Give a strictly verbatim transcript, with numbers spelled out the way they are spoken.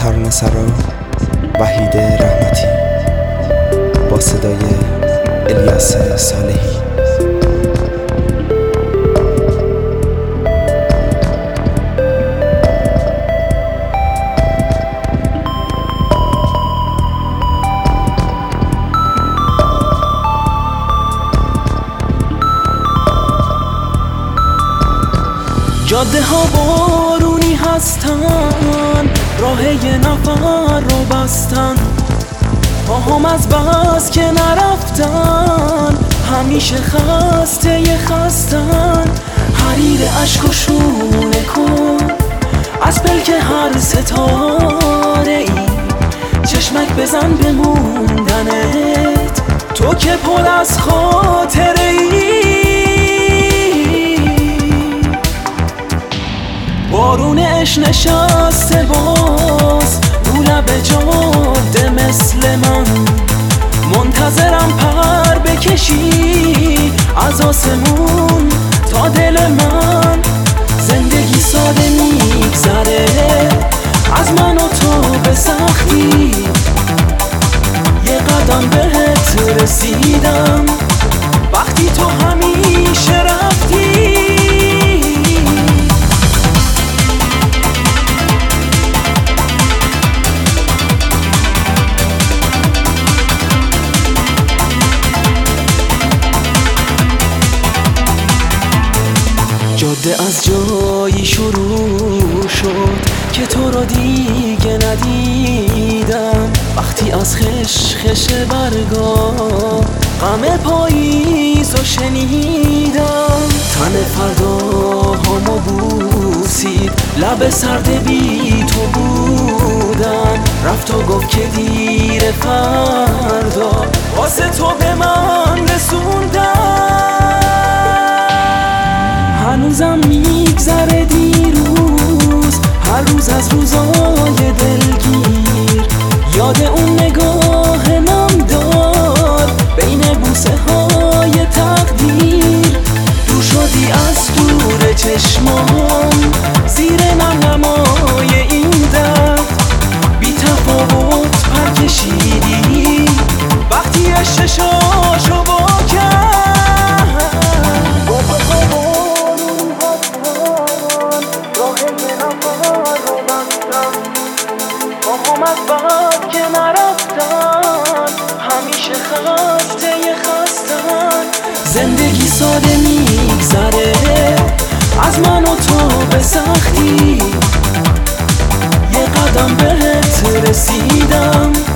ترانه‌سرا وحید رحمتی با صدای الیاس صالحی. جاده ها بارونی هستن، راه یه نفر رو بستن، پاهم از بس که نرفتن همیشه خسته ی خستن. حریر عشق و شونه کن از پلک هر ستاره ای، چشمک بزن به موندنت تو که پر از خاطره ای. بارون عشق نشسته باز رو لب جاده مثل من، منتظرم پر بکشی از آسمون تا دل من. زندگی ساده میگذره از من و تو به سختی، یه قدم بهت رسیدم وقتی تو همیشه رفتی. جاده از جایی شروع شد که تو رو دیگه ندیدم، وقتی از خش خش برگا غم پاییز رو شنیدم. تن فرداهامو بوسید لب سرد بی تو بودن، رفت و گفت که دیر فردا واسه تو به من رسوندم. هنوزم میگذره دیروز، هر روز از روزای دلگیر، یاد اون نگاه نمدار بین بوسه های تقدیر. دور شدی از دور چشمام زیر نم نمای این درد، بی تفاوت پر کشیدی وقتی اشتشاشو با کرد. پاهم از بس که نرفتن همیشه خسته ی خستن. زندگی ساده میگذره از من و تو به سختی، یه قدم بهت رسیدم